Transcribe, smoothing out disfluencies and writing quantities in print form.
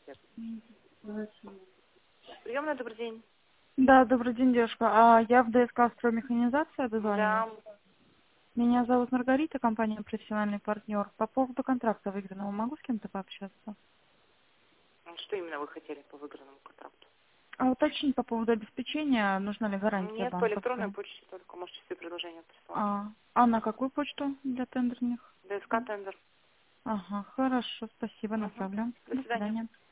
Приемная, добрый день. Да, добрый день, девушка. Я в ДСК «Строймеханизация» Да. дозвонилась. Меня зовут Маргарита, компания «Профессиональный партнер». По поводу контракта выигранного могу с кем-то пообщаться? Что именно вы хотели по выигранному контракту? А уточнить по поводу обеспечения, нужна ли гарантия Нет, по электронной банковская? почте только можете все предложения присылать. А на какую почту для тендерных? ДСК тендер. Ага, хорошо, спасибо, Угу. направлю. До До свидания. свидания.